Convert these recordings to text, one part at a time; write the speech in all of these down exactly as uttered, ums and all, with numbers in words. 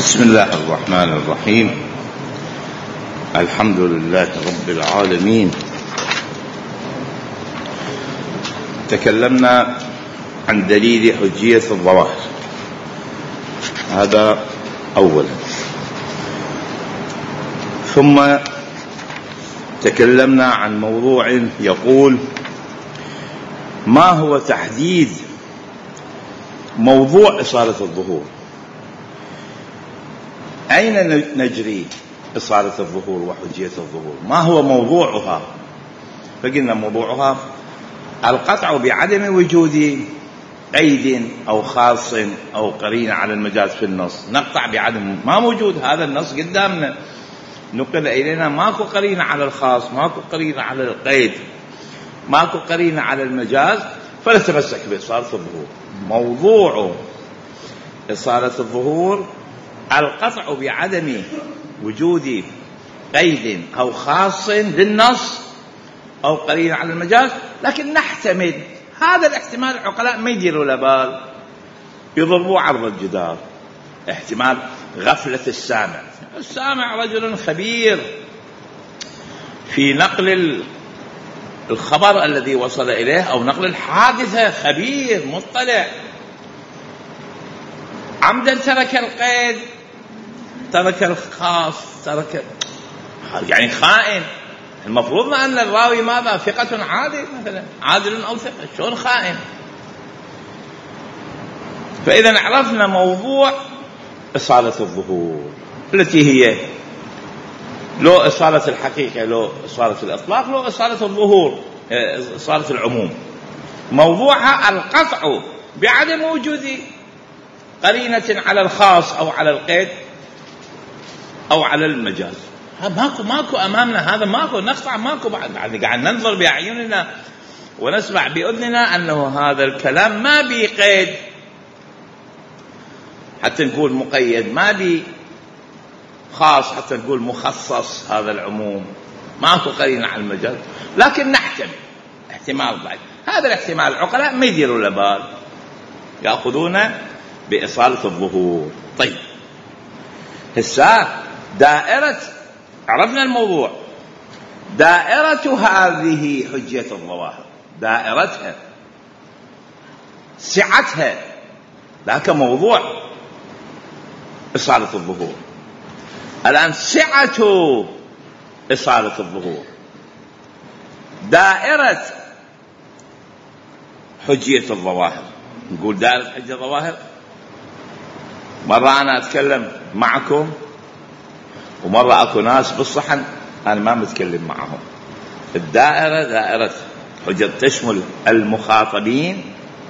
بسم الله الرحمن الرحيم. الحمد لله رب العالمين. تكلمنا عن دليل حجية الظواهر، هذا أولا. ثم تكلمنا عن موضوع يقول: ما هو تحديد موضوع إصالة الظهور؟ أين نجري إصالة الظهور وحجية الظهور؟ ما هو موضوعها؟ فقلنا موضوعها القطع بعدم وجود قيد أو خاص أو قرينة على المجاز في النص. نقطع بعدم، ما موجود هذا النص قدامنا، نقل إلينا ماكو قرينة على الخاص، ماكو قرينة على القيد، ماكو قرينة على المجاز، فنتمسك بإصالة الظهور. موضوع إصالة الظهور القطع بعدم وجود قيد أو خاص للنص أو قرينة على المجاز، لكن نحتمل هذا الاحتمال. العقلاء ما يديروا له بال، يضربوا عرض الجدار. احتمال غفلة السامع. السامع رجل خبير في نقل الخبر الذي وصل إليه أو نقل الحادثة، خبير مطلع. عمدا ترك القيد، ترك الخاص، ترك يعني خائن. المفروض أن الراوي ماذا؟ ثقة عادل مثلا، عادل أو ثقة، شلون خائن؟ فإذا عرفنا موضوع إصالة الظهور التي هي لو إصالة الحقيقة، لو إصالة الإطلاق، لو إصالة الظهور، إصالة العموم. موضوعها القطع بعدم وجود قرينة على الخاص أو على القيد أو على المجاز. ماكو ماكو أمامنا هذا، ماكو نقطع، ماكو بعد. قاعد ننظر بأعيننا ونسمع بأذننا أنه هذا الكلام ما بي قيد حتى نقول مقيد، ما بي خاص حتى نقول مخصص. هذا العموم ماكو قرينة على المجاز، لكن نحتمل احتمال ضعيف. هذا الاحتمال العقلاء ما يديروا له بال، يأخذون بإصالة الظهور. طيب، هسه دائرة، عرفنا الموضوع، دائرة هذه حجية الظواهر، دائرتها سعتها، ذاك موضوع إصالة الظهور. الآن سعة إصالة الظهور، دائرة حجية الظواهر. نقول دائرة حجية الظواهر، مرة أنا أتكلم معكم ومرة أكو ناس بالصحن أنا ما متكلم معهم. الدائرة دائرة حجة تشمل المخاطبين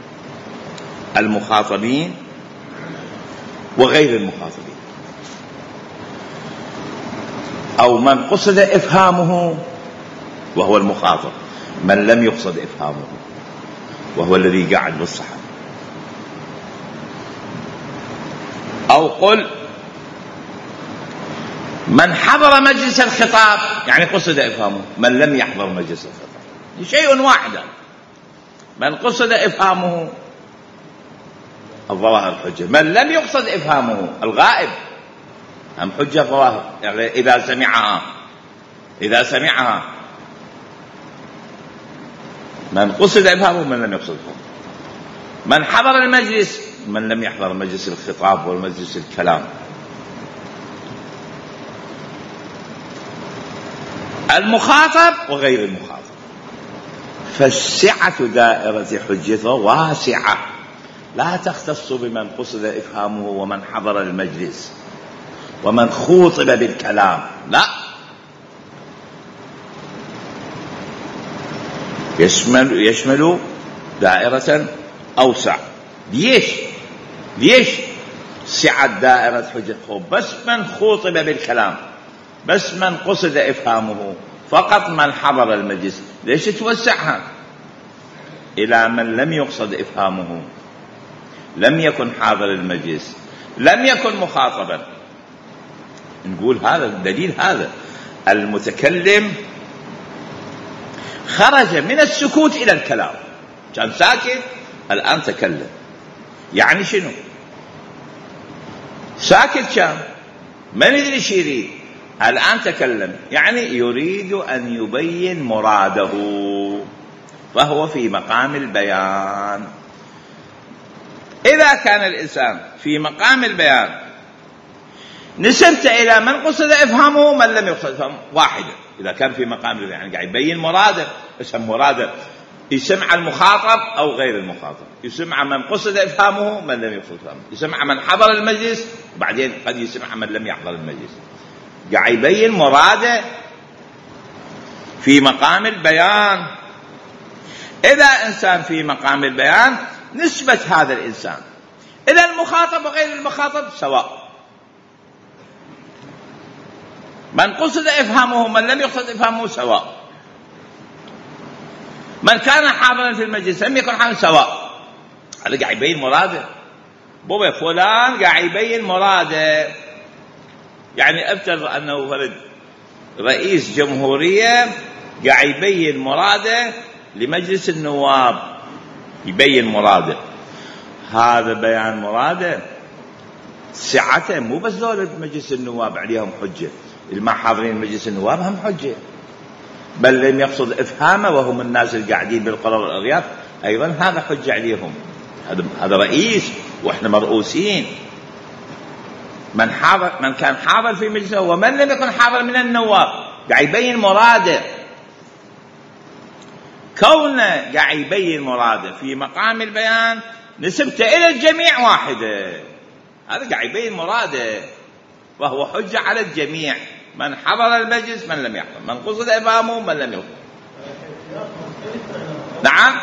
المخاطبين وغير المخاطبين، أو من قصد إفهامه وهو المخاطب، من لم يقصد إفهامه وهو الذي قاعد بالصحن. أو قل من حضر مجلس الخطاب، يعني قصد إفهامه، من لم يحضر مجلس الخطاب، شيء واحد. من قصد إفهامه الظواهر حجة، من لم يقصد إفهامه الغائب هم حجة ظواهر، يعني إذا سمعها إذا سمعها من قصد إفهامه، من لم يقصد إفهامه. من حضر المجلس، من لم يحضر مجلس الخطاب والمجلس الكلام. المخاطب وغير المخاطب. فالسعة دائرة حجته واسعة، لا تختص بمن قصد إفهامه ومن حضر المجلس ومن خوطب بالكلام، لا، يشمل يشمل دائرة أوسع. ليش؟ ليش سعة دائرة حجته؟ بس من خوطب بالكلام، بس من قصد إفهامه، فقط من حضر المجلس. ليش توسعها إلى من لم يقصد إفهامه، لم يكن حاضر المجلس، لم يكن مخاطبا؟ نقول هذا الدليل، هذا المتكلم خرج من السكوت إلى الكلام، كان ساكت الآن تكلم. يعني شنو؟ ساكت كان ما ندري ايش يريد. الآن تكلم، يعني يريد أن يبين مراده، فهو في مقام البيان. إذا كان الإنسان في مقام البيان نسبت إلى من قصد إفهامه من لم يقصد إفهامه واحدة. إذا كان في مقام البيان يعني قاعد يبين مراده، اسم مراده يسمع المخاطب أو غير المخاطب، يسمع من قصد إفهامه من لم يقصد إفهامه، يسمع من حضر المجلس وبعدين قد يسمع من لم يحضر المجلس. قاعد يبين مراده في مقام البيان. إذا إنسان في مقام البيان نسبة هذا الإنسان إلى المخاطب وغير المخاطب سواء، من قصد إفهامه من لم يقصد إفهامه سواء، من كان حاضرا في المجلس لم يكن حاضرا سواء. هذا قاعد يبين مراده. بوبا فلان قاعد يبين مراده، يعني افترض أنه فرد رئيس جمهورية قاعد يبين مراده لمجلس النواب، يبين مراده. هذا بيان مراده سعته مو بس دولة مجلس النواب عليهم حجة، اللي ما حاضرين مجلس النواب هم حجة، بل لم يقصد إفهامه وهم الناس اللي قاعدين بالقرى والأرياف أيضا هذا حجة عليهم. هذا رئيس وإحنا مرؤوسين. من حاضر من كان حاضر في مجلسه ومن لم يكن حاضر من النواب قاعد يبين مراده. كونه قاعد يبين مراده في مقام البيان نسبته إلى الجميع واحدة. هذا قاعد يبين مراده وهو حجة على الجميع، من حضر المجلس من لم يحضر، من قصد إفهامه من لم يقصد. نعم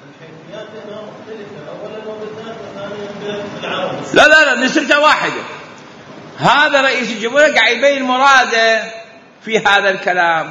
لا لا لا نسبته واحدة. هذا رئيس الجمهورية قاعد يبين مراده في هذا الكلام،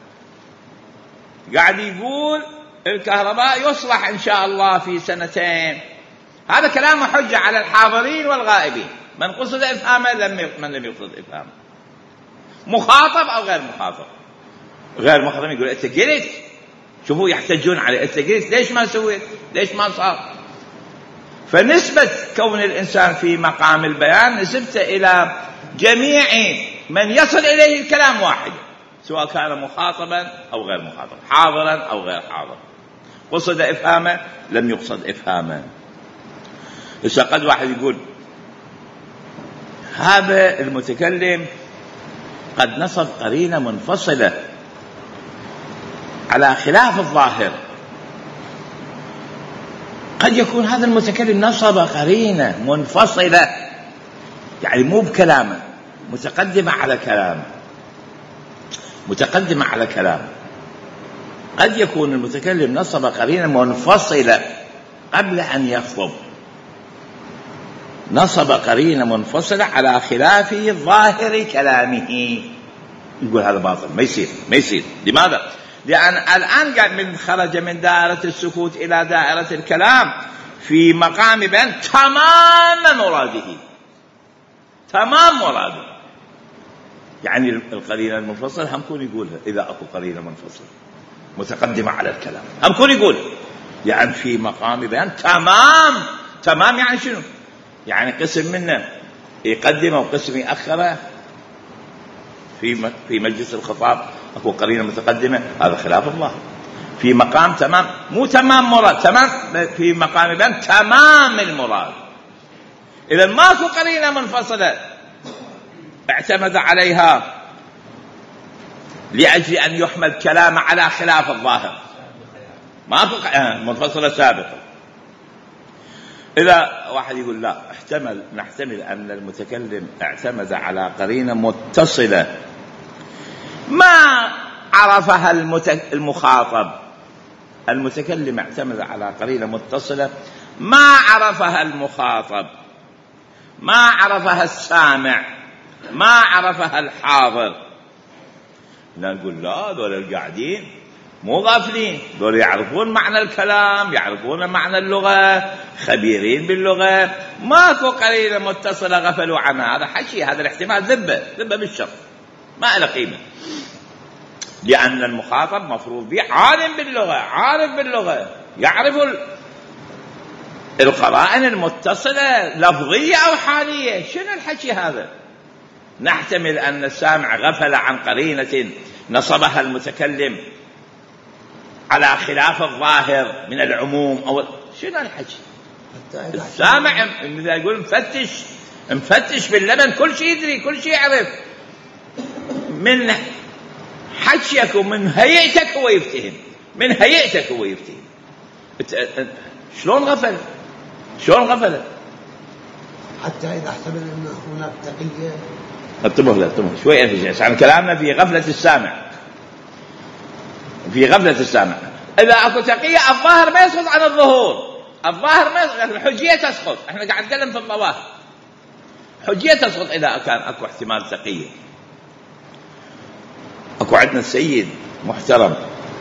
قاعد يقول الكهرباء يصلح إن شاء الله في سنتين. هذا كلامه حجة على الحاضرين والغائبين، من قصد إفهامه لم من لم يقصد إفهامه، مخاطب أو غير مخاطب. غير مخاطب يقول أنت قلت، شوفوا يحتجون عليه، أنت قلت ليش ما سويت، ليش ما صار. فنسبة كون الإنسان في مقام البيان نسبته إلى جميع من يصل إليه الكلام واحد، سواء كان مخاطبا أو غير مخاطب، حاضرا أو غير حاضر، قصد إفهامه لم يقصد إفهامه. إذا قد واحد يقول هذا المتكلم قد نصب قرينة منفصلة على خلاف الظاهر. قد يكون هذا المتكلم نصب قرينة منفصلة، يعني مو بكلامه، متقدمة على كلامه، متقدمة على كلامه. قد يكون المتكلم نصب قرينة منفصلة قبل أن يخطب، نصب قرينة منفصلة على خلاف ظاهر كلامه. يقول هذا باطل، ما يصير ما يصير. لماذا؟ لأن الآن قاعد من خرج من دائرة السكوت إلى دائرة الكلام في مقام بيان تمام مراده، تمام مراده. يعني القرينة المنفصلة هم كون يقولها إذا أكو قرينة منفصلة متقدمة على الكلام هم كون يقول، يعني في مقام بيان تمام. تمام يعني شنو؟ يعني قسم منه يقدمه وقسم يأخره. في في مجلس الخطاب أكو قرينة متقدمة، هذا خلاف الله. في مقام تمام، مو تمام مراد، تمام في مقام بيان تمام المراد. إذا ماكو قرينة منفصلة اعتمد عليها لأجل أن يحمل كلام على خلاف الظاهر، ماكو منفصلة سابقة. إذا واحد يقول لا، احتمل نحتمل أن المتكلم اعتمد على قرينة متصلة ما عرفها المخاطب، المتكلم اعتمد على قرينة متصلة ما عرفها المخاطب، ما عرفها السامع، ما عرفها الحاضر. لا نقول لا، دول القاعدين مو غافلين، دول يعرفون معنى الكلام، يعرفون معنى اللغة، خبيرين باللغة، ماكو قرينة متصلة غفلوا عنها. هذا حكي، هذا الاحتمال ذبة ذبة بالشر، ما له قيمة. لأن المخاطب مفروض به عالم باللغة، عارف باللغة، يعرف القرائن المتصلة لفظية أو حالية. شنو الحكي هذا؟ نحتمل أن السامع غفل عن قرينة نصبها المتكلم على خلاف الظاهر من العموم أو شنو الحكي؟ السامع إذا يقول مفتش مفتش باللبن كل شيء يدري كل شيء يعرف، من حكيك ومن هيئتك هو يفتهم، من هيئتك هو يفتهم. شلون غفل؟ شلون غفل؟ حتى إذا احتمل أن هناك تقية. انتبه له انتبه شوي أنفس عن كلامنا في غفلة السامع، في غفلة السامع. إذا أكو تقية الظاهر ما يسقط عن الظهور، الظاهر ما يسقط، الحجية تسقط. احنا قاعد نتكلم في الظواهر، حجية تسقط إذا كان أكو احتمال تقية. أكو عندنا السيد محترم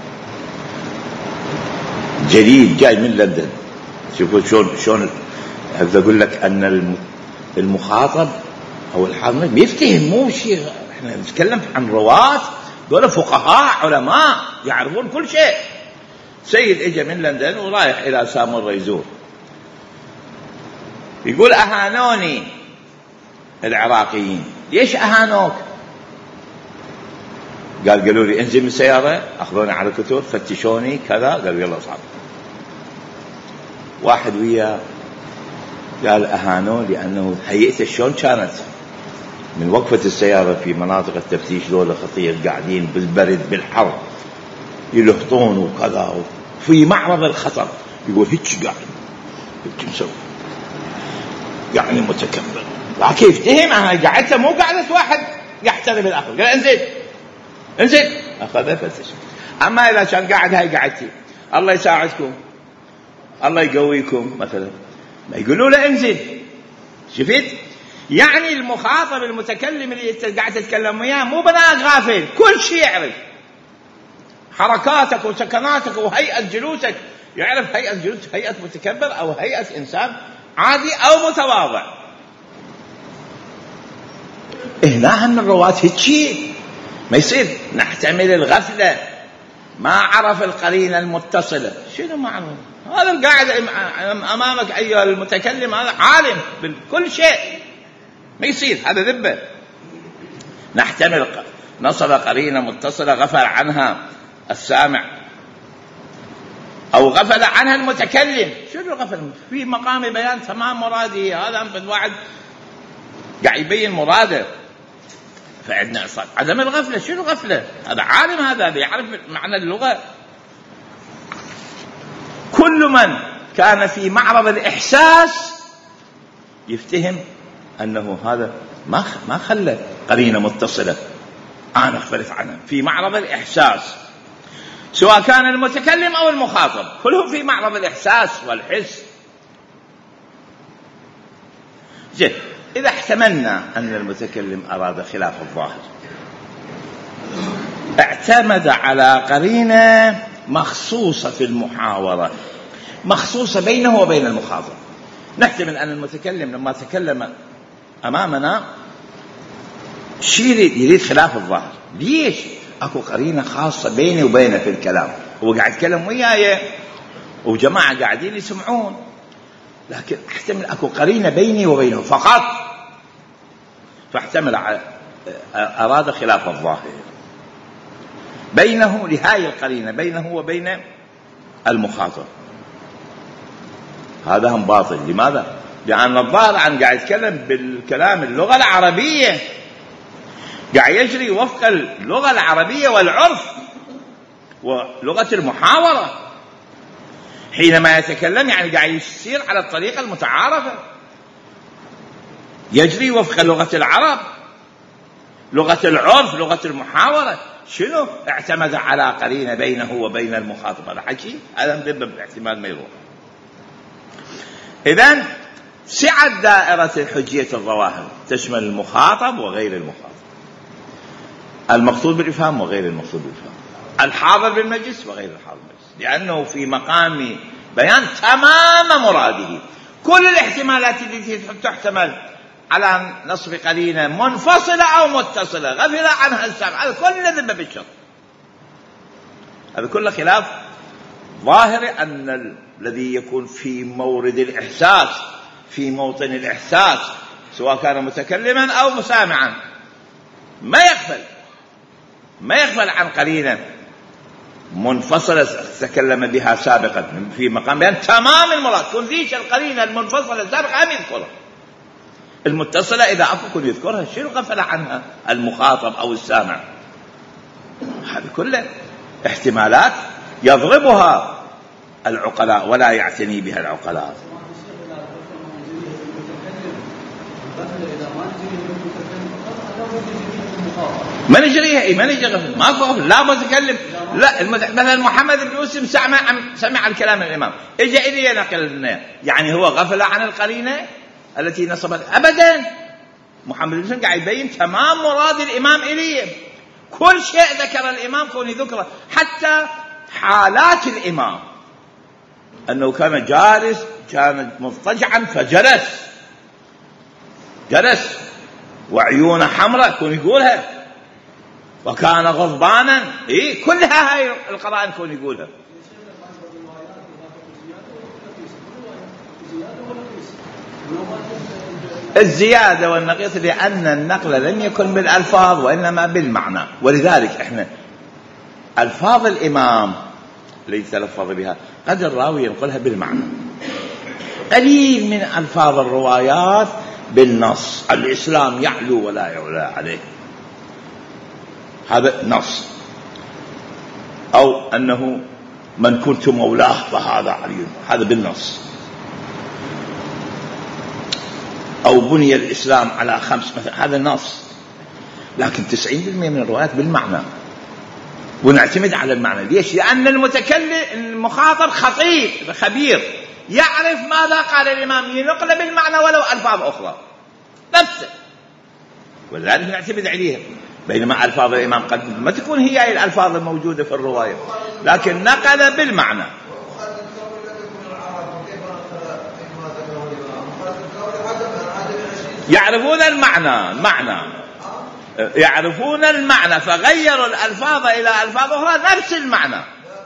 جليل جاي من لندن. شوفوا شلون شلون هذا أقول لك أن المخاطب أو الحاضر يفتهم، مو شيء. احنا نتكلم عن رواة دول فقهاء علماء يعرفون كل شيء. سيد اجى من لندن ورايح إلى سامر يزور، يقول أهانوني العراقيين. ليش أهانوك؟ قال قالوا لي انزل من السيارة، أخذوني على كتور، فتشوني كذا. قالوا يلا صعب. واحد وياه قال أهانوه لأنه هيئته شلون كانت من وقفة السيارة في مناطق التفتيش، ذولا خطير قاعدين بالبرد بالحر يلهطون وكذا في معرض الخطر. يقول هيك قاعد هيك مسوي يعني متكبر. لكن يفتهم أنا قاعدته مو قاعدة واحد يحترم الآخر. قال انزل انزل، أخذه فتش. أما إذا كان قاعد هاي قاعدتي الله يساعدكم الله يقويكم مثلا، ما يقولوا له انزل. شفت؟ يعني المخاطب المتكلم اللي قاعد تتكلم وياه مو بناء غافل، كل شيء يعرف، حركاتك وسكناتك وهيئة جلوسك، يعرف هيئة جلوسك هيئة متكبر أو هيئة إنسان عادي أو متواضع. هنا هم الرواة هيك ما يصير نحتمل الغفلة، ما عرف القرينة المتصلة. شنو معنى هذا؟ القاعد أمامك أيها المتكلم هذا عالم بكل شيء، ما يصير هذا ذبة. نحتمل نصب قرينة متصلة غفل عنها السامع أو غفل عنها المتكلم. شنو غفل؟ في مقام بيان تمام مراده. هذا أنفذ واحد قاعد يبين مراده. فعندنا إصاب عدم الغفلة. شنو غفلة؟ هذا عالم، هذا يعرف معنى اللغة. كل من كان في معرض الإحساس يفتهم أنه هذا ما ما خلى قرينة متصلة أنا أغفلت عنها. في معرض الإحساس سواء كان المتكلم أو المخاطب كلهم في معرض الإحساس والحس. زين، إذا احتملنا أن المتكلم أراد خلاف الظاهر، اعتمد على قرينة مخصوصة في المحاورة، مخصوصة بينه وبين المخاطب. نحتمل أن المتكلم لما تكلم أمامنا شيء يريد خلاف الظاهر. ليش؟ أكو قرينة خاصة بيني وبينه في الكلام. هو قاعد يتكلم وياي وجماعة قاعدين يسمعون، لكن احتمل أكو قرينة بيني وبينه فقط، فاحتمل أراد خلاف الظاهر بينه لهاي القرينة بينه وبين المخاطب. هذا هم باطل. لماذا؟ لأن الظاهر عن قاعد يتكلم بالكلام اللغة العربية، قاعد يجري وفق اللغة العربية والعرف ولغة المحاورة. حينما يتكلم يعني قاعد يسير على الطريقة المتعارفة، يجري وفق لغة العرب، لغة العرف، لغة المحاورة. شنو؟ اعتمد على قرينة بينه وبين المخاطب. هذا حكي هذا مذبب احتمال ما يروح. إذن سعة دائرة حجية الظواهر تشمل المخاطب وغير المخاطب، المقصود بالإفهام وغير المقصود بالإفهام، الحاضر بالمجلس وغير الحاضر بالمجلس، لأنه في مقام بيان تمام مراده. كل الاحتمالات التي تحتمل على نصب قرينة منفصلة أو متصلة غفل عنها السامع، هذا كله ذنب بالشر، هذا كله خلاف الظاهر أن الذي يكون في مورد الإحساس، في موطن الإحساس، سواء كان متكلما أو مسامعا، ما يغفل ما يغفل عن قرينة منفصلة تكلم بها سابقا في مقام بيان تمام المراد، كن ذيش القرينة المنفصلة السابقة هم يذكرها، المتصلة إذا أكو كن يذكرها، شنو غفل عنها المخاطب أو السامع؟ هذه كلها احتمالات يضربها العقلاء ولا يعتني بها العقلاء. ما نجريها اي ما نجريها ما غفل، لا متكلم، لا مثلا محمد بن مسلم سمع سمع الكلام الامام، اجى الي نقل لنا، يعني هو غفل عن القرينه التي نصبت؟ ابدا. محمد بن مسلم قاعد يبين تمام مراد الامام اليه، كل شيء ذكر الامام كون ذكره، حتى حالات الامام انه كان جالس، كان مضطجعا فجلس جلس وعيونه حمراء كون يقولها، وكان غضبانا، إيه كلها هاي القرائن كون يقولها. الزيادة والنقيص لأن النقل لم يكن بالألفاظ وإنما بالمعنى، ولذلك إحنا ألفاظ الإمام الذي تلفظ بها قد الراوي ينقلها بالمعنى، قليل من ألفاظ الروايات بالنص. الإسلام يعلو ولا يعلى عليه، هذا نص، أو أنه من كنت مولاه فهذا علي، هذا بالنص، أو بني الإسلام على خمس مثلا، هذا نص. لكن تسعين بالمئة من الروايات بالمعنى، ونعتمد على المعنى. ليش؟ لأن المتكلم المخاطب خطيب خبير يعرف ماذا قال الإمام، ينقل بالمعنى ولو ألفاظ أخرى نفسه، ولذلك نعتمد عليها. بينما ألفاظ الإمام قد ما تكون هي الألفاظ الموجودة في الرواية، لكن نقل بالمعنى. يعرفون المعنى المعنى يعرفون المعنى فغيروا الألفاظ إلى ألفاظ أخرى نفس المعنى.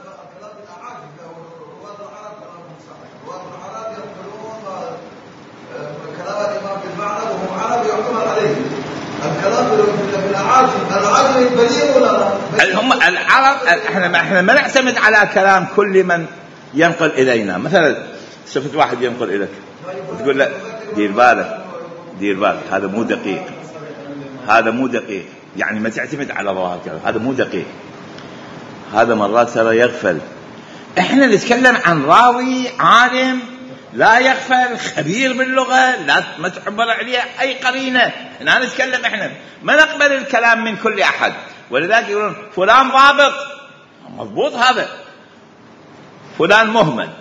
هم العرب، احنا احنا ما نعتمد على كلام كل من ينقل الينا. مثلا شفت واحد ينقل لك تقول له دير بالك دير بالك، هذا مو دقيق، هذا مو دقيق، يعني ما تعتمد على ظواهر كلام، هذا مو دقيق، هذا مرات ترى يغفل. احنا نتكلم عن راوي عالم لا يغفل، خبير باللغة، لا ما تعبر عليه أي قرينة. احنا نتكلم، احنا ما نقبل الكلام من كل أحد، ولذلك يقولون فلان ضابط، مضبوط هذا، فلان مهمل.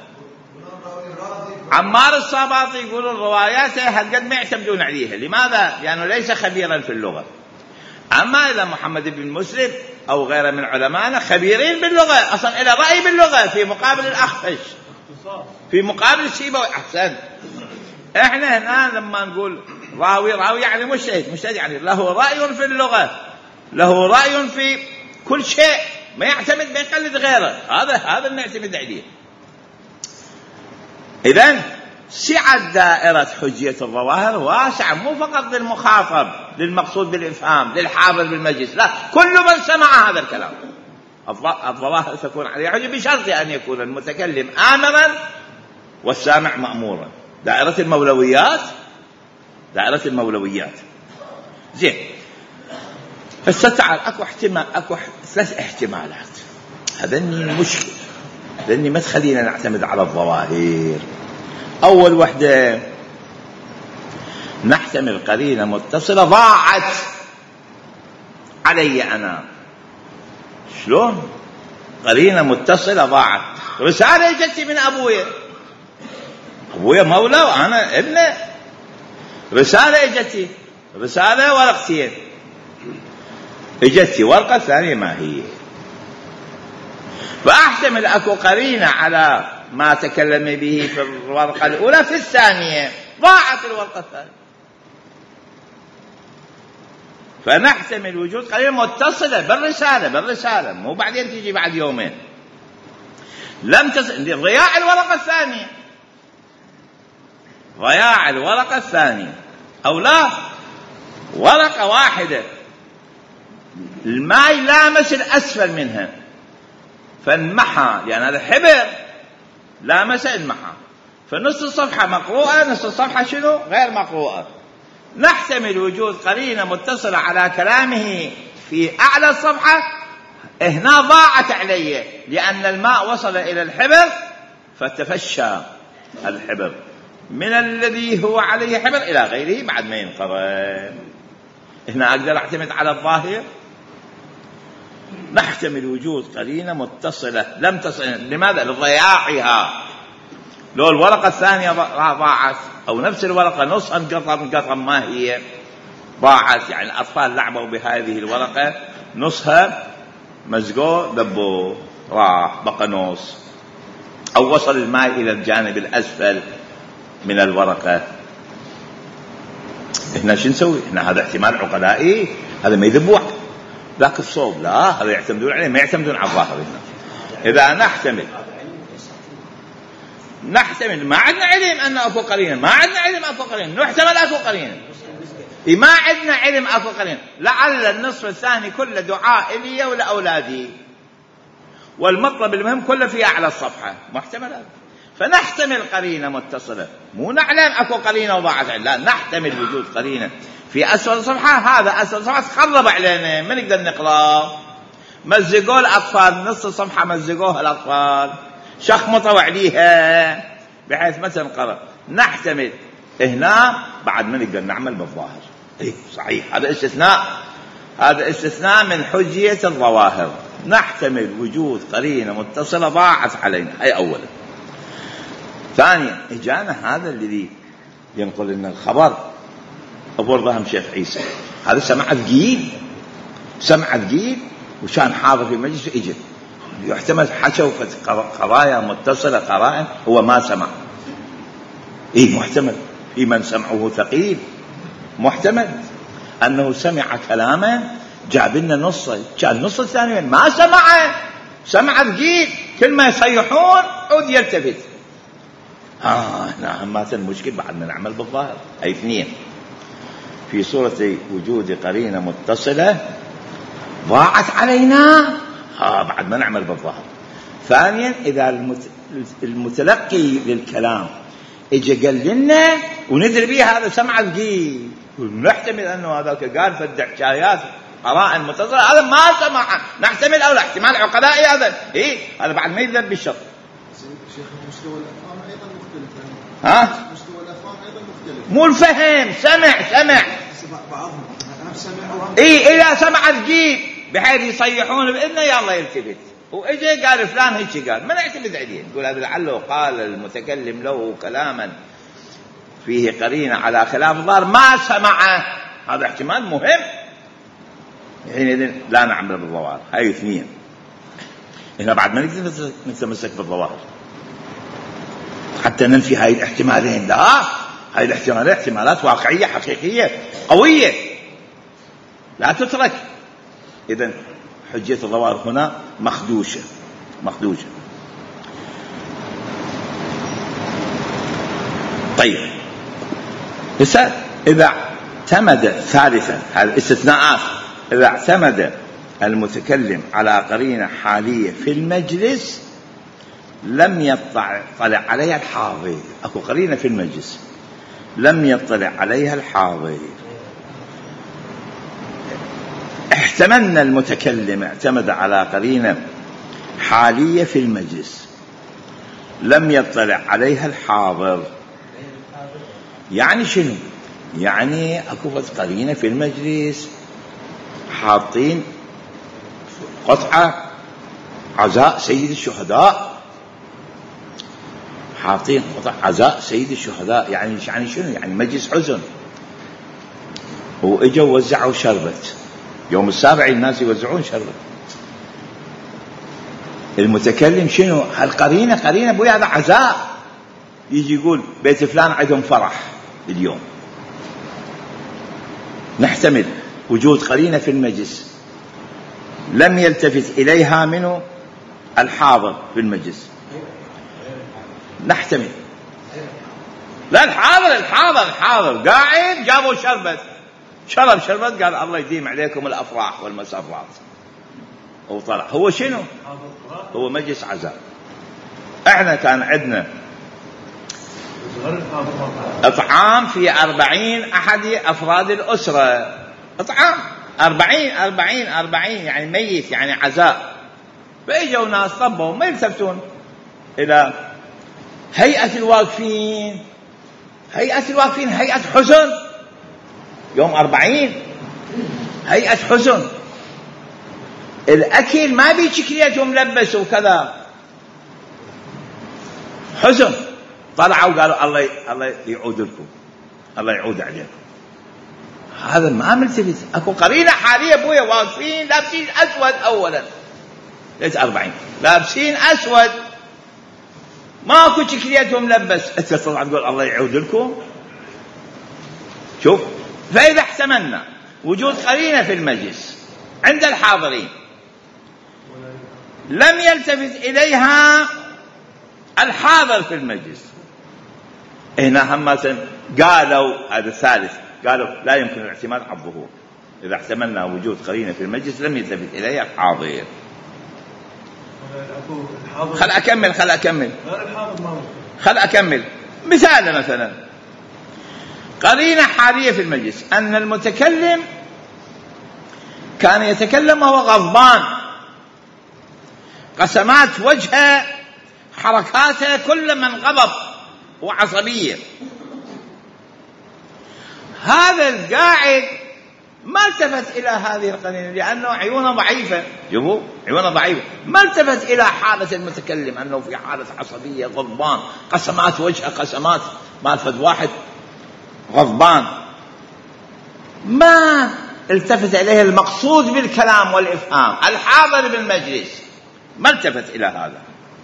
عمار الصاباطي يقولون رواياته هالقد ما يعتمدون عليها، لماذا؟ لأنه ليس خبيرا في اللغة. أما إذا محمد بن مسلم أو غيره من علمائنا خبيرين باللغة، أصلا إلى رأي باللغة في مقابل الأخفش، في مقابل الشيبة أحسن. إحنا هنا لما نقول راوي راوي يعني مجتهد، مجتهد يعني له رأي في اللغة، له رأي في كل شيء، ما يعتمد ما يقلد غيره، هذا هذا نعتمد عليه. إذن سعة دائرة حجية الظواهر واسعة، مو فقط للمخاطب للمقصود بالإفهام للحاضر بالمجلس، لا، كل من سمع هذا الكلام الظواهر تكون عليه حجة بشرط أن يكون المتكلم آمرا والسامع مأمورا. دائرة المولويات، دائرة المولويات زين. فستعال أكو احتمال، أكو ثلاث احتمالات، هذني المشكلة، لأني ما تخلينا نعتمد على الظواهر. أول وحدة نحتمل قرينة متصلة ضاعت علي أنا. شلون قرينة متصلة ضاعت؟ رسالة جتي من أبويا، أبويا مولى وأنا ابنه، رسالة جتي، رسالة ورقتين، اجتي ورقة ثانية ما هي، فأحتمل أكو قرينة على ما تكلم به في الورقة الأولى، في الثانية ضاعت الورقة الثانية، فنحتمل وجود قرينة متصلة بالرسالة بالرسالة مو بعدين تيجي بعد يومين. لم تس... ضياع الورقة الثانية، ضياع الورقة الثانية، أو لا ورقة واحدة الماء لامس الأسفل منها فانمحى، لأن هذا حبر لامس انمحى، فنص الصفحة مقروءة، نص الصفحة شنو غير مقروءة. نحتمل وجود قرينة متصلة على كلامه في أعلى الصفحة، هنا ضاعت عليه لأن الماء وصل إلى الحبر فتفشى الحبر من الذي هو عليه حبر إلى غيره بعد ما ينقرض. هنا أقدر أعتمد على الظاهر. نحتمل وجود قرينة متصلة لم تصل، لماذا؟ لضياعها. لو الورقة الثانية ضاعت أو نفس الورقة نصها انقطم انقطم ما هي ضاعت، يعني الأطفال لعبوا بهذه الورقة نصها مزقوه دبوا راح بقى نص، أو وصل الماء إلى الجانب الأسفل من الورقة. إحنا شو نسوي؟ إحنا هذا احتمال عقلائي، هذا ما يذبوه ذاك الصوب، لا هذا يعتمدون عليه، ما يعتمدون على الظاهر. هنا إذا نحتمل نحتمل ما عندنا علم أن أكو قرينة، ما عندنا علم أكو قرينة، نحتمل أكو قرينة، ما عندنا علم أكو قرينة، لعل النصف الثاني كله دعاء إلي ولا أولادي، والمطلب المهم كله في أعلى الصفحة محتملات. فنحتمل قرينة متصلة، مو نعلم أكو قرينة وضاعت، لا نحتمل وجود قرينة في أسفل الصفحة. هذا أسفل الصفحة تخرب علينا، ما نقدر نقرأ، مزقوا الأطفال نص الصفحة، مزقوها الأطفال شخمطوا عليها بحيث ما تنقرأ. نحتمل هنا بعد ما نقدر نعمل بالظاهر. إيه صحيح، هذا استثناء، هذا استثناء من حجية الظواهر. نحتمل وجود قرينة متصلة ضاعت علينا، هي أولا. ثانيا إجانا هذا الذي ينقل لنا الخبر أبو رضاهم شيخ عيسى، هذا سمع ثقيل، سمع ثقيل وشان حاضر في المجلس إجت، يحتمل حشوا قضايا متصلة قرائن هو ما سمع. إيه محتمل، في من سمعه ثقيل محتمل أنه سمع كلاما جاب لنا نصه، كان نص الثاني ما سمعه، سمع ثقيل، كل ما يصيحون عود يلتفت. آه هنا همات المشكل بعد ما نعمل بالظاهر. أي اثنين في صورة وجود قرينة متصلة ضاعت علينا، آه بعد ما نعمل بالظاهر. ثانيا إذا المتلقي للكلام إجا قال لنا وندري به هذا سمع ثقيل، ونحتمل أنه هذا قال فد حكايات قرائن متصلة، هذا ما سمع، نحتمل أو لا احتمال عقلائي هذا، إيه هذا بعد ما يذهب بالشر. شيخ مستوى الأفهام أيضا مختلف، ها مستوى الأفهام أيضا مختلف، مو الفهم، سمع سمع بعضهم سمع، إيه إذا سمع ثقيل بحيث يصيحون بإذنه يلا يلتفت، وإجي قال فلان هيك قال، ما نعتمد عليه، نقول هذا لعله قال المتكلم له كلاما فيه قرينة على خلاف الظاهر ما سمعه، هذا احتمال مهم، حينئذ لا نعمل بالظواهر. هاي اثنين. هنا بعد ما نقدر نتمسك بالظواهر حتى ننفي هاي الاحتمالين، لا هاي الاحتمالات احتمالات واقعية حقيقية قوية لا تترك. إذن حجية الظواهر هنا مخدوشة مخدوشة. طيب إذا اعتمد ثالثا، هذه استثناءات، إذا اعتمد المتكلم على قرينة حالية في المجلس لم يطلع عليها الحاضر، أكو قرينة في المجلس لم يطلع عليها الحاضر، احتملنا المتكلم اعتمد على قرينة حالية في المجلس لم يطلع عليها الحاضر. يعني شنو؟ يعني أكو قرينة في المجلس حاطين قطعة عزاء سيد الشهداء، حاطين قطعة عزاء سيد الشهداء، يعني يعني شنو؟ يعني مجلس حزن، وإجوا وزعوا شربت يوم السابع، الناس يوزعون شربت. المتكلم شنو؟ هالقرينة قرينة بويا هذا عزاء، يجي يقول بيت فلان عندهم فرح اليوم. نحتمل وجود قرينة في المجلس لم يلتفت إليها منه الحاضر في المجلس. نحتمل. لا الحاضر الحاضر الحاضر قاعد، جابوا شربت، شرب شربت، قال الله يديم عليكم الأفراح والمسرات، وطلع. هو شنو؟ هو مجلس عزاء. احنا كان عندنا اطعام في أربعين أحد أفراد الأسرة، اطعام أربعين أربعين أربعين يعني ميت، يعني عزاء. فإجوا ناس طبوا ما يلتفتون إلى هيئة الواقفين. هيئة الواقفين هيئة حزن، يوم أربعين هيئة حزن، الأكل ما بيشكليته ملبس وكذا، حزن. طلعوا قالوا الله الله يعود لكم، الله يعود عليكم. هذا ما ملتفت. اكو قرينه حاليه ابويا واقفين لابسين اسود، اولا ليش أربعين لابسين اسود، ماكو شكليتهم ملبس، انت تطلع تقول الله يعود لكم. شوف، فاذا احتملنا وجود قرينه في المجلس عند الحاضرين لم يلتفت اليها الحاضر في المجلس، هنا همة قالوا هذا الثالث، قالوا لا يمكن الاعتماد على الظهور. إذا احتملنا وجود قرينة في المجلس لم يلتفت إليها الحاضر. خل أكمل خل أكمل خل أكمل مثال. مثلا قرينة حالية في المجلس أن المتكلم كان يتكلم وهو غضبان، قسمات وجهه، حركاته كل من غضب وعصبية. هذا القاعد ما التفت إلى هذه القرينة لأنه عيونه ضعيفة، شوفوا عيونه ضعيفة، ما التفت إلى حالة المتكلم أنه في حالة عصبية غضبان، قسمات وجهه قسمات مالفد واحد غضبان، ما التفت إليه المقصود بالكلام والإفهام الحاضر بالمجلس، ما التفت إلى هذا.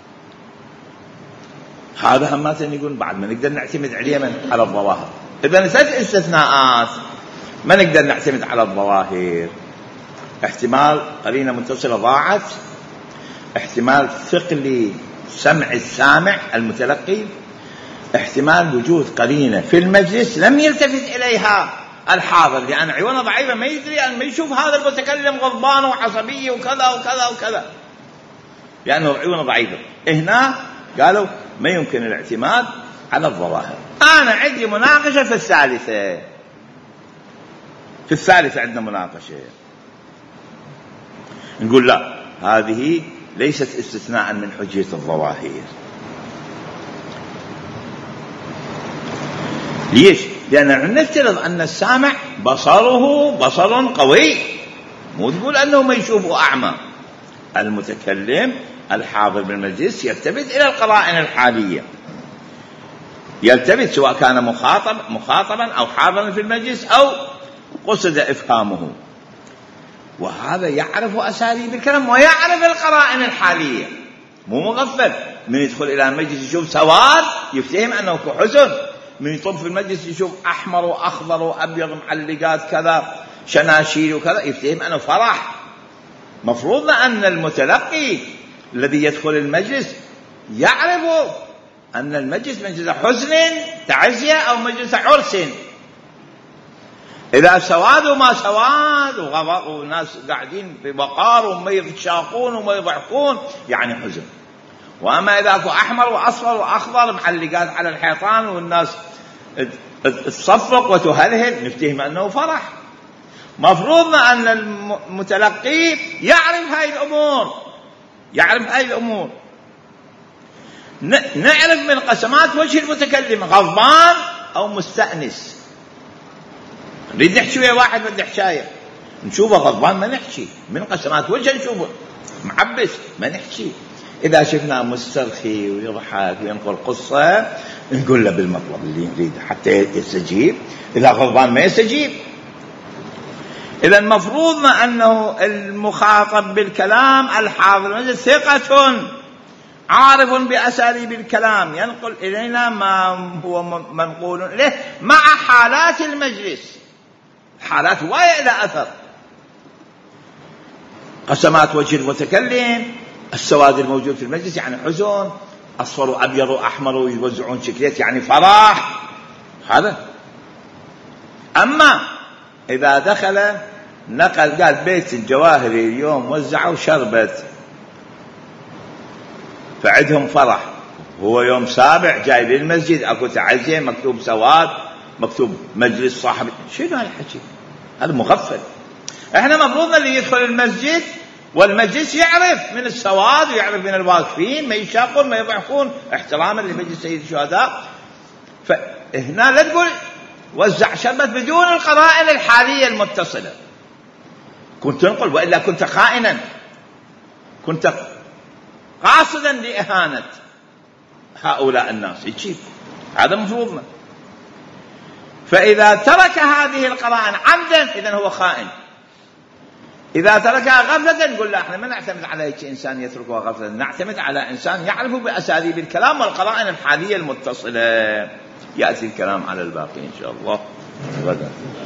هذا همات يقول بعد ما نقدر نعتمد عليه من على الظواهر. إذا نسأل استثناءات ما نقدر نعتمد على الظواهر. احتمال قرينة متصلة ضاعت، احتمال ثقل سمع السامع المتلقي، احتمال وجود قرينة في المجلس لم يلتفت إليها الحاضر لأن عيونه ضعيفة، ما يدري أن ما يشوف هذا المتكلم غضبان وعصبي وكذا وكذا وكذا لأنه عيونه ضعيفة. هنا قالوا ما يمكن الاعتماد على الظواهر. أنا عندي مناقشة في الثالثة، في الثالثة عندنا مناقشة، نقول لا هذه ليست استثناء من حجية الظواهر. ليش؟ لأن نفترض أن السامع بصره بصر قوي، مو تقول أنه ما يشوفه أعمى. المتكلم الحاضر بالمجلس يلتفت إلى القرائن الحالية، يلتفت سواء كان مخاطب مخاطبا أو حاضرا في المجلس أو قصد إفهامه، وهذا يعرف أساليب الكلام ويعرف القرائن الحالية، مو مغفل. من يدخل إلى المجلس يشوف سواد يفتهم أنه حزن، من يطب في المجلس يشوف أحمر وأخضر وأبيض معلقات كذا شناشير وكذا يفتهم أنه فرح. مفروض أن المتلقي الذي يدخل المجلس يعرف أن المجلس مجلس حزن تعزية أو مجلس عرس. إذا سواد وما سواد وغضب والناس قاعدين بوقار وما يتشاقون وما يضحكون يعني حزن. وأما إذا أكو أحمر وأصفر وأخضر معلقات على الحيطان والناس تصفق وتهلهل نفتهم أنه فرح. مفروض أن المتلقي يعرف هاي الأمور، يعرف هاي الأمور. نعرف من قسمات وجه المتكلم غضبان أو مستأنس. نريد نحكي ويا واحد بدي حكاية نشوفه غضبان ما نحكي، من قسمات وجهه نشوفه معبس ما نحكي. إذا شفنا مسترخي ويضحك وينقل قصة نقول له بالمطلب اللي نريد حتى يستجيب، إذا غضبان ما يستجيب. إذا المفروض أنه المخاطب بالكلام الحاضر ثقة عارف بأساليب الكلام ينقل إلينا ما هو منقول إليه مع حالات المجلس، حالات واية إلى أثر، قسمات وجه المتكلم، السواد الموجود في المجلس يعني حزن، أصفر وأبيض وأحمر ويوزعون شكليات يعني فرح هذا. أما إذا دخل نقل قال بيت الجواهري اليوم وزعوا شربت فعدهم فرح، هو يوم سابع جاي للمسجد أكو تعزية مكتوب سواد مكتوب مجلس صاحب، شنو هالحكي؟ هذا مغفل. احنا مفروض اللي يدخل المسجد والمجلس يعرف من السواد ويعرف من الواقفين ما يشاقون ما يضحكون احتراما لمجلس سيد الشهداء. فهنا لا تقول وزع شربت بدون القرائن الحالية المتصلة. كنت تنقل وإلا كنت خائنا، كنت قاصدا لإهانة هؤلاء الناس يجيب، هذا مفروضنا. فإذا ترك هذه القرائن عمدا إذن هو خائن، إذا تركها غفلة نقول لا احنا ما نعتمد على هيك إنسان يتركها غفلة، نعتمد على إنسان يعرف بأساليب الكلام والقرائن الحالية المتصلة. يأتي الكلام على الباقي إن شاء الله غدا.